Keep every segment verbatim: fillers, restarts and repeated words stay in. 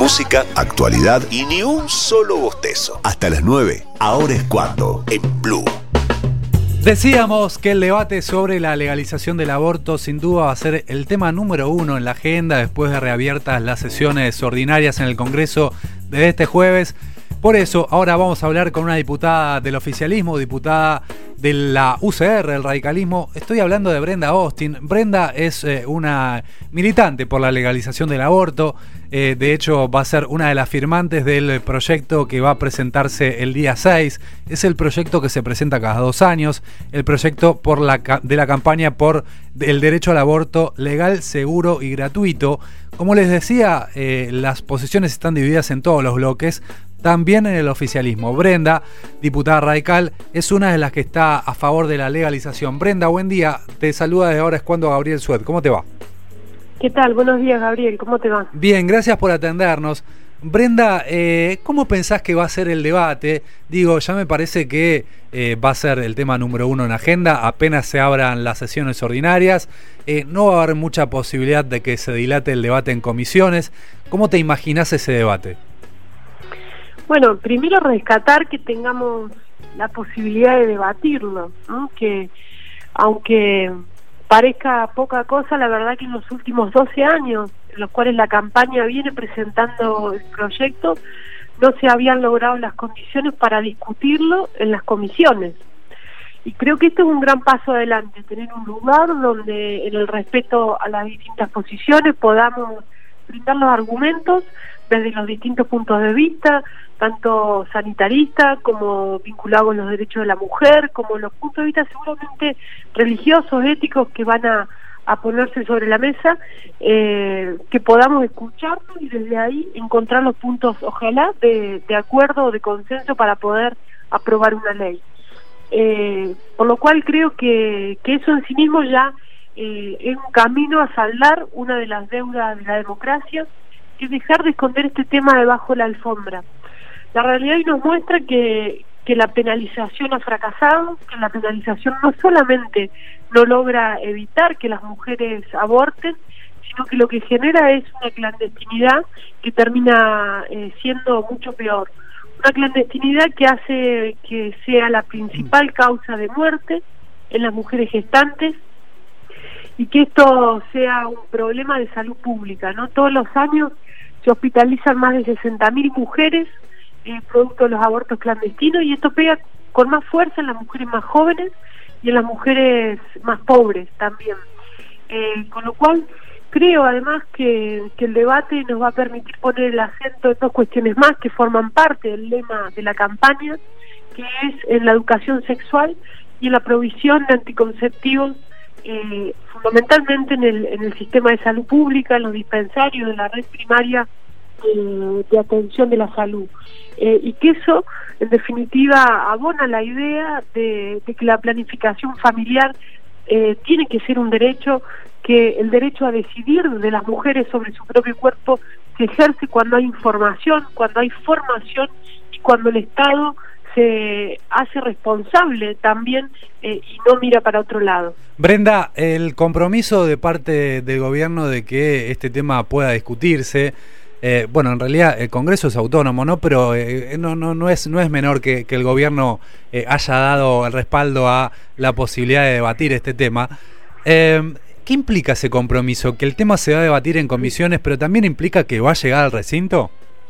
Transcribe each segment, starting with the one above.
música, actualidad y ni un solo bostezo. Hasta las nueve, ahora es cuando, en Blue. Decíamos que el debate sobre la legalización del aborto sin duda va a ser el tema número uno en la agenda después de reabiertas las sesiones ordinarias en el Congreso de este jueves. Por eso, ahora vamos a hablar con una diputada del oficialismo, diputada de la U C R, el radicalismo. Estoy hablando de Brenda Austin. Brenda es eh, una militante por la legalización del aborto. Eh, de hecho, va a ser una de las firmantes del proyecto que va a presentarse el día seis. Es el proyecto que se presenta cada dos años. El proyecto por la, de la campaña por el derecho al aborto legal, seguro y gratuito. Como les decía, eh, las posiciones están divididas en todos los bloques. También en el oficialismo. Brenda, diputada radical, es una de las que está a favor de la legalización. Brenda, buen día. Te saluda desde Ahora es Cuando Gabriel Suet. ¿Cómo te va? ¿Qué tal? Buenos días, Gabriel. ¿Cómo te va? Bien, gracias por atendernos. Brenda, eh, ¿cómo pensás que va a ser el debate? Digo, ya me parece que eh, va a ser el tema número uno en agenda. Apenas se abran las sesiones ordinarias. Eh, no va a haber mucha posibilidad de que se dilate el debate en comisiones. ¿Cómo te imaginás ese debate? Bueno, primero rescatar que tengamos la posibilidad de debatirlo, ¿no? Que aunque parezca poca cosa, la verdad que en los últimos doce años, en los cuales la campaña viene presentando el proyecto, no se habían logrado las condiciones para discutirlo en las comisiones. Y creo que esto es un gran paso adelante, tener un lugar donde en el respeto a las distintas posiciones podamos brindar los argumentos desde los distintos puntos de vista, tanto sanitarista como vinculado con los derechos de la mujer, como los puntos de vista seguramente religiosos, éticos, que van a, a ponerse sobre la mesa, eh, que podamos escucharnos y desde ahí encontrar los puntos, ojalá, de, de acuerdo o de consenso para poder aprobar una ley. Eh, por lo cual creo que, que eso en sí mismo ya eh, es un camino a saldar una de las deudas de la democracia, que es dejar de esconder este tema debajo de la alfombra. La realidad hoy nos muestra que, que la penalización ha fracasado, que la penalización no solamente no logra evitar que las mujeres aborten, sino que lo que genera es una clandestinidad que termina eh, siendo mucho peor. Una clandestinidad que hace que sea la principal causa de muerte en las mujeres gestantes, y que esto sea un problema de salud pública, ¿no? Todos los años se hospitalizan más de sesenta mil mujeres eh, producto de los abortos clandestinos, y esto pega con más fuerza en las mujeres más jóvenes y en las mujeres más pobres también. Eh, con lo cual creo además que, que el debate nos va a permitir poner el acento en dos cuestiones más que forman parte del lema de la campaña, que es en la educación sexual y en la provisión de anticonceptivos, Eh, fundamentalmente en el, en el sistema de salud pública, en los dispensarios de la red primaria eh, de atención de la salud, eh, y que eso en definitiva abona la idea de, de que la planificación familiar eh, tiene que ser un derecho, que el derecho a decidir de las mujeres sobre su propio cuerpo se ejerce cuando hay información, cuando hay formación y cuando el Estado se hace responsable también eh, y no mira para otro lado. Brenda, el compromiso de parte del gobierno de que este tema pueda discutirse, eh, bueno, en realidad el Congreso es autónomo, ¿no? Pero eh, no, no, no es, no es menor que, que el gobierno eh, haya dado el respaldo a la posibilidad de debatir este tema. Eh, ¿Qué implica ese compromiso? ¿Que el tema se va a debatir en comisiones, pero también implica que va a llegar al recinto?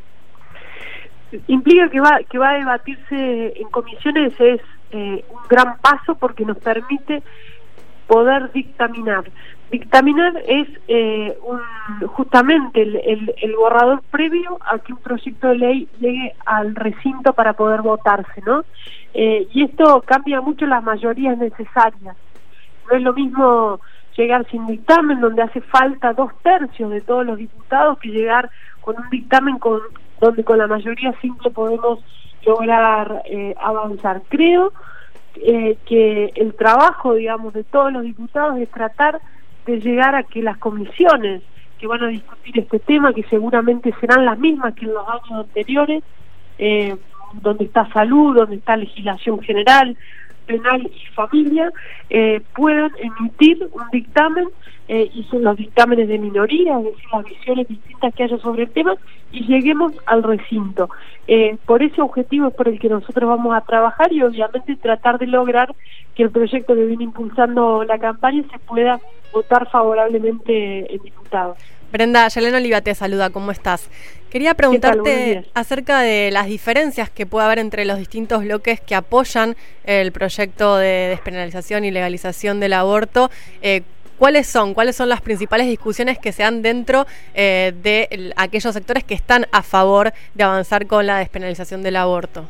Implica que va que va a debatirse en comisiones, es eh, un gran paso porque nos permite poder dictaminar. Dictaminar es eh, un, justamente el, el, el borrador previo a que un proyecto de ley llegue al recinto para poder votarse, ¿no? Eh, y esto cambia mucho las mayorías necesarias. No es lo mismo llegar sin dictamen, donde hace falta dos tercios de todos los diputados, que llegar con un dictamen con donde con la mayoría simple podemos lograr eh, avanzar. Creo eh, que el trabajo, digamos, de todos los diputados es tratar de llegar a que las comisiones que van a discutir este tema, que seguramente serán las mismas que en los años anteriores, eh, donde está salud, donde está legislación general, penal y familia, eh, puedan emitir un dictamen, eh, y son los dictámenes de minoría, es decir, las visiones distintas que haya sobre el tema, y lleguemos al recinto. Eh, por ese objetivo es por el que nosotros vamos a trabajar y obviamente tratar de lograr que el proyecto que viene impulsando la campaña se pueda votar favorablemente en diputados. Brenda, Yelena Oliva te saluda, ¿cómo estás? Quería preguntarte acerca de las diferencias que puede haber entre los distintos bloques que apoyan el proyecto de despenalización y legalización del aborto. Eh, ¿Cuáles son? ¿Cuáles son las principales discusiones que se dan dentro eh, de el, aquellos sectores que están a favor de avanzar con la despenalización del aborto?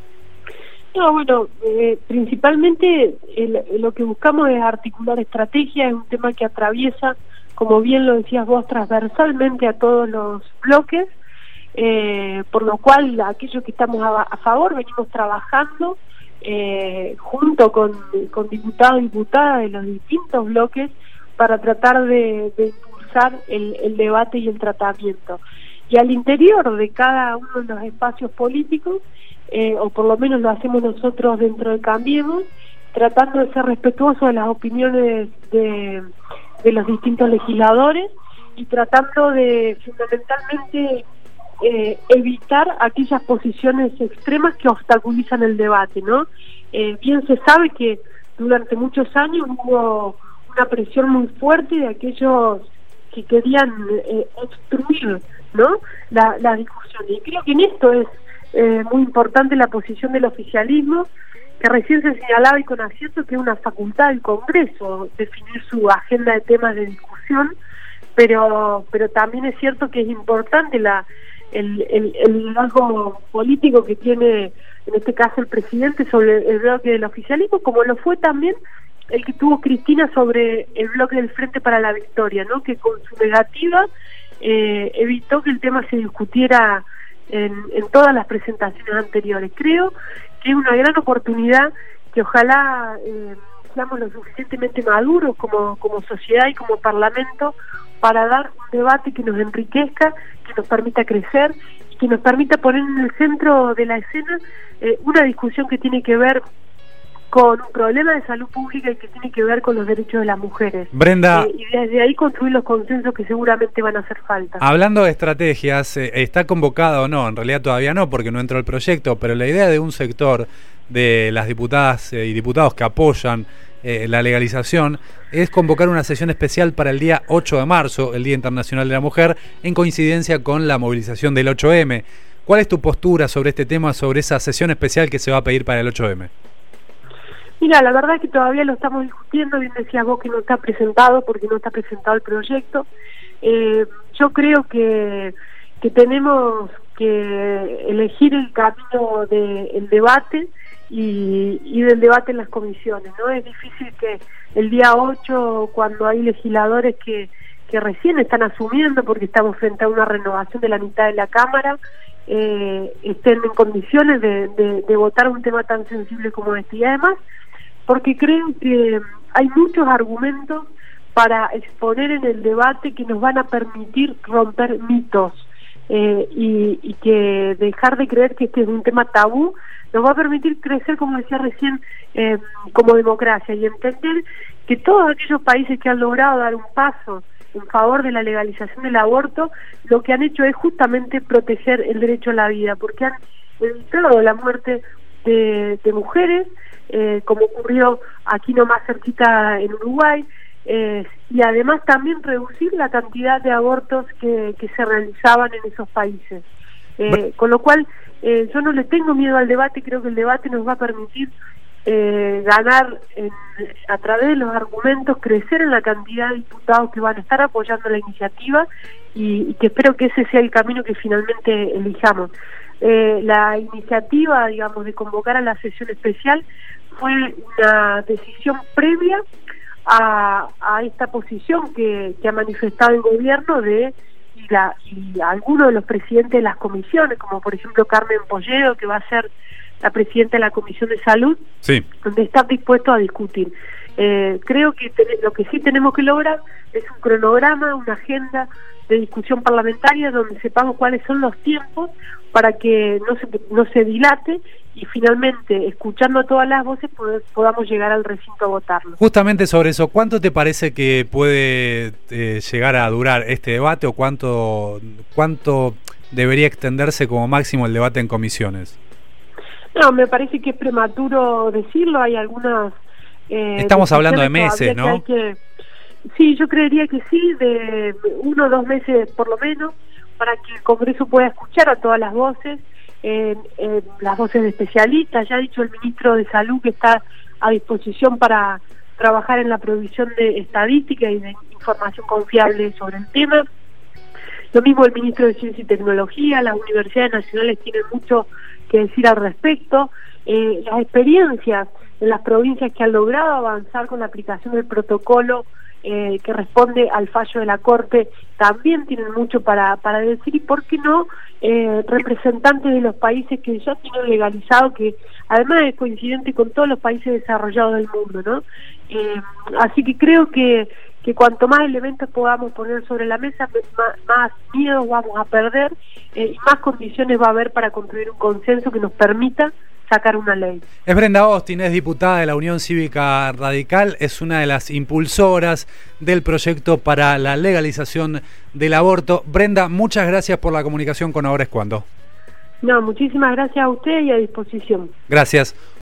No, bueno, eh, principalmente el, lo que buscamos es articular estrategias, es un tema que atraviesa, como bien lo decías vos, transversalmente a todos los bloques, eh, por lo cual aquellos que estamos a, a favor venimos trabajando eh, junto con, con diputados y diputadas de los distintos bloques para tratar de, de impulsar el, el debate y el tratamiento. Y al interior de cada uno de los espacios políticos, eh, o por lo menos lo hacemos nosotros dentro de Cambiemos, tratando de ser respetuosos de las opiniones de, de los distintos legisladores y tratando de fundamentalmente eh, evitar aquellas posiciones extremas que obstaculizan el debate, ¿no? Eh, bien se sabe que durante muchos años hubo una presión muy fuerte de aquellos que querían eh, obstruir, ¿no?, la, la discusión. Y creo que en esto es eh, muy importante la posición del oficialismo, que recién se señalaba y con acierto que es una facultad del Congreso definir su agenda de temas de discusión, pero pero también es cierto que es importante la el, el, el liderazgo político que tiene en este caso el presidente sobre el bloque del oficialismo, como lo fue también el que tuvo Cristina sobre el bloque del Frente para la Victoria, ¿no?, que con su negativa eh, evitó que el tema se discutiera en, en todas las presentaciones anteriores. Creo que es una gran oportunidad que ojalá eh, seamos lo suficientemente maduros como, como sociedad y como parlamento para dar un debate que nos enriquezca, que nos permita crecer y que nos permita poner en el centro de la escena eh, una discusión que tiene que ver con un problema de salud pública y que tiene que ver con los derechos de las mujeres. Brenda, eh, y desde ahí construir los consensos que seguramente van a hacer falta. Hablando de estrategias, eh, ¿está convocada o no? En realidad todavía no, porque no entró el proyecto, pero la idea de un sector de las diputadas eh, y diputados que apoyan eh, la legalización es convocar una sesión especial para el día ocho de marzo, el Día Internacional de la Mujer, en coincidencia con la movilización del ocho eme. ¿Cuál es tu postura sobre este tema, sobre esa sesión especial que se va a pedir para el ocho eme? Mira, la verdad es que todavía lo estamos discutiendo, bien decías vos que no está presentado porque no está presentado el proyecto. Eh, yo creo que, que tenemos que elegir el camino del debate y, y del debate en las comisiones, ¿no? Es difícil que el día ocho, cuando hay legisladores que, que recién están asumiendo, porque estamos frente a una renovación de la mitad de la Cámara, eh, estén en condiciones de, de, de votar un tema tan sensible como este. Y además, porque creo que hay muchos argumentos para exponer en el debate que nos van a permitir romper mitos eh, y, y que dejar de creer que este es un tema tabú nos va a permitir crecer, como decía recién, eh, como democracia y entender que todos aquellos países que han logrado dar un paso en favor de la legalización del aborto, lo que han hecho es justamente proteger el derecho a la vida, porque han evitado la muerte de, de mujeres, Eh, como ocurrió aquí nomás cerquita en Uruguay, eh, y además también reducir la cantidad de abortos que, que se realizaban en esos países. Eh, con lo cual, eh, yo no le tengo miedo al debate, creo que el debate nos va a permitir eh, ganar en, a través de los argumentos, crecer en la cantidad de diputados que van a estar apoyando la iniciativa y, y que espero que ese sea el camino que finalmente elijamos. Eh, la iniciativa, digamos, de convocar a la sesión especial fue una decisión previa a, a esta posición que, que ha manifestado el gobierno de y, la, y algunos de los presidentes de las comisiones, como por ejemplo Carmen Polledo, que va a ser la presidenta de la Comisión de Salud, sí, donde está dispuesto a discutir. Eh, creo que ten- lo que sí tenemos que lograr es un cronograma, una agenda de discusión parlamentaria donde sepamos cuáles son los tiempos para que no se, no se dilate y finalmente, escuchando todas las voces, pod- podamos llegar al recinto a votarlo. Justamente sobre eso, ¿cuánto te parece que puede eh, llegar a durar este debate o cuánto, cuánto debería extenderse como máximo el debate en comisiones? No, me parece que es prematuro decirlo, hay algunas... Eh, Estamos hablando de meses, ¿no? Que que, sí, yo creería que sí, de uno o dos meses por lo menos, para que el Congreso pueda escuchar a todas las voces, eh, eh, las voces de especialistas. Ya ha dicho el ministro de Salud que está a disposición para trabajar en la provisión de estadística y de información confiable sobre el tema. Lo mismo el ministro de Ciencia y Tecnología, las universidades nacionales tienen mucho que decir al respecto. Eh, las experiencias en las provincias que han logrado avanzar con la aplicación del protocolo eh, que responde al fallo de la Corte también tienen mucho para, para decir, y por qué no eh, representantes de los países que ya tienen legalizado, que además es coincidente con todos los países desarrollados del mundo, ¿no? Eh, así que creo que que cuanto más elementos podamos poner sobre la mesa, más, más miedos vamos a perder eh, y más condiciones va a haber para construir un consenso que nos permita sacar una ley. Es Brenda Austin, es diputada de la Unión Cívica Radical, es una de las impulsoras del proyecto para la legalización del aborto. Brenda, muchas gracias por la comunicación con Ahora es Cuando. No, muchísimas gracias a usted y a disposición. Gracias.